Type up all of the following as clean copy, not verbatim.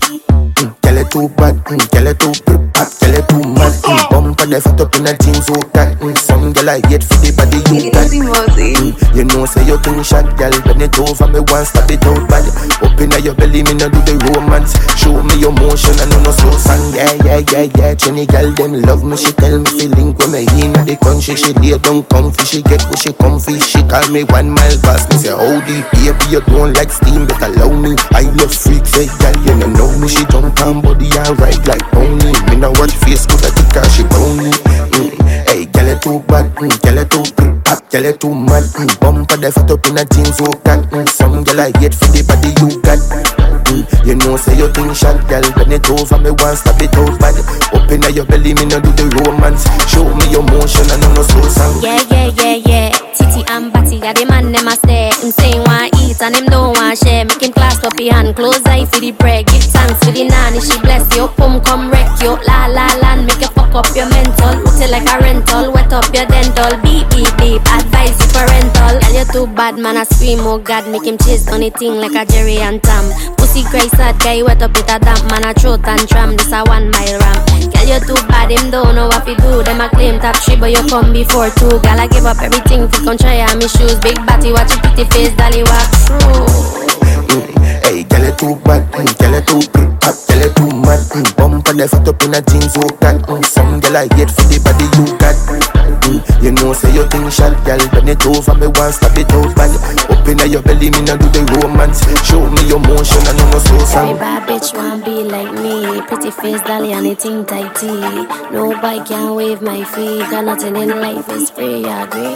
Girl you too bad, girl you too hot, girl you too mad. Bumper the fat up in a jeans so tight. Some girl I hate for the body you got. You know say you too shot, girl. Bend it over me once, stop it out bad. Up inna your belly, me no do the romance. Show me your motion, I know no slow song. Yeah. Jenny girl them love me, she tell me feeling when me inna the country. She lay down comfy, she get where she comfy. She call me 1 mile boss, me say howdy, baby you don't like steam, but allow me. I love freaks, say girl you no know me. She jump on body alright like pony. Me no watch face, cause I think she pony. Hey, girl you too bad, girl you too hot, girl you too mad. Bumper the fat up in a jeans so tight. Some girl I hate for the body you got. You know say you think shot, girl. Bend it over me once, stop it out bad. Up inna your belly, me no do the romance. Show me your motion, I know no slow song. Yeah. Titi and Batty got the man them a stare. Him saying want eat and him don't want share. Make him clasp up his hand, close eye for the bread. Give thanks for the nanny, she bless you. Pum come wreck you, la make you fuck up your mental. Put it like a rental, wet up your dental. Beep, advise you parental. Girl you too bad, man I scream, oh God. Make him chase on the thing like a Jerry and Tam. Pussy cry sad guy, wet up with a damp. Man a throat and tram, this a 1 mile ramp. Girl you too bad, him don't know what to do. Them a claim top 3 but you come before 2. Girl I give up everything to come try on me shoes. Big batty, watch your pretty face, dolly walk through. Hey, girl you too bad, girl you too hot, girl you too mad. Bumper the fat up in a jeans so tight. Some girl I hate for the body you got. You know say you think shot, girl. Bend it over me once, stop it out bad. Up inna your belly, me no do the romance. Show me your motion, I know no slow song. Every bad bitch wanna be like me. Pretty face, dolly, and it think tighty. Nobody can wave my feet. Got nothing in life is free, I agree.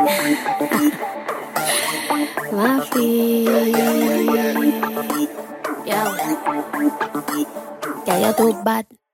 My feet. Yo. Yeah, you're too bad.